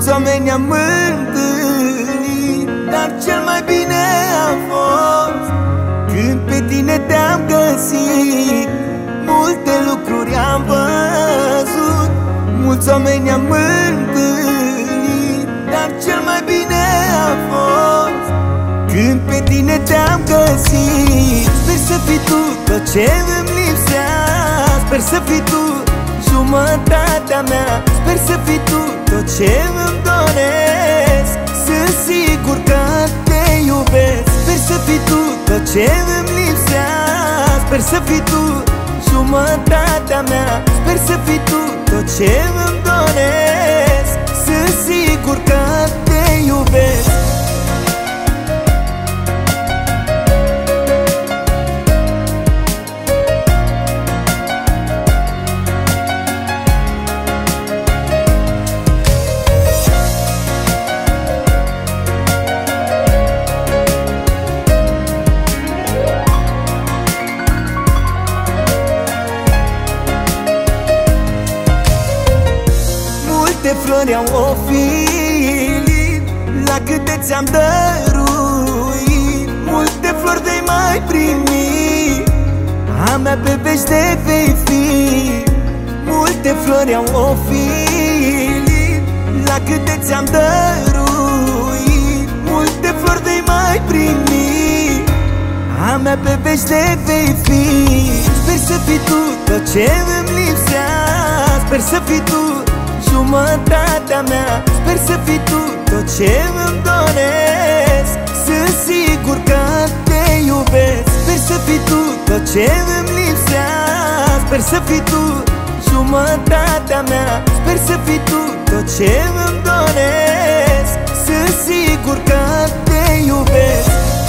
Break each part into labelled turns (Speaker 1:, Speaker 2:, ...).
Speaker 1: mulți oameni am întâlnit, dar cel mai bine a fost când pe tine te-am găsit. Multe lucruri am văzut, mulți oameni am întâlnit, dar cel mai bine a fost când pe tine te-am găsit. Sper să fii tu tot ce îmi lipsea, sper să fii tu jumătatea mea, sper să fii tu tot ce îmi doresc. Sunt sigur că te iubesc. Sper să fii tu tot ce îmi lipsea, sper să fii tu jumătatea mea, sper să fii tu tot ce îmi doresc. Sunt sigur că te iubesc. Multe flori au ofilit la câte ți-am dăruit, multe flori vei mai primi, a mea pe vește vei fi. Multe flori au ofilit la câte ți-am dăruit, multe flori vei mai primi, a mea pe vește vei fi. Sper să fii tu tot ce îmi lipsea, sper să fii tu jumătatea mea, sper să fii tu tot ce îmi doresc. Sunt sigur că te iubesc. Sper să fii tu tot ce îmi lipsea, sper să fii tu jumătatea mea, sper să fii tu tot ce îmi doresc. Sunt sigur că te iubesc.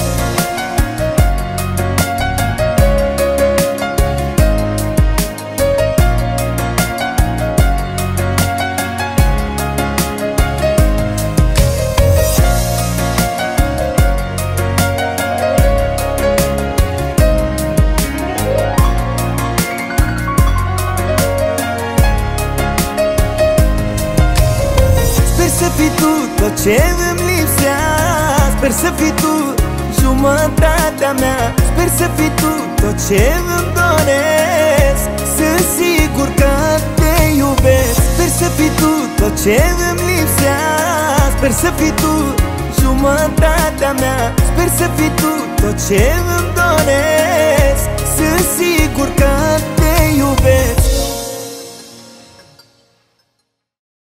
Speaker 1: Sper să fii tu tot ce îmi lipsea, sper să fii tu jumătatea mea, sper să fii tu tot ce îmi doresc. Sunt sigur că te iubesc. Sper să fii tu tot ce îmi lipsea, sper să fii tu jumătatea mea, sper să fii tu tot ce îmi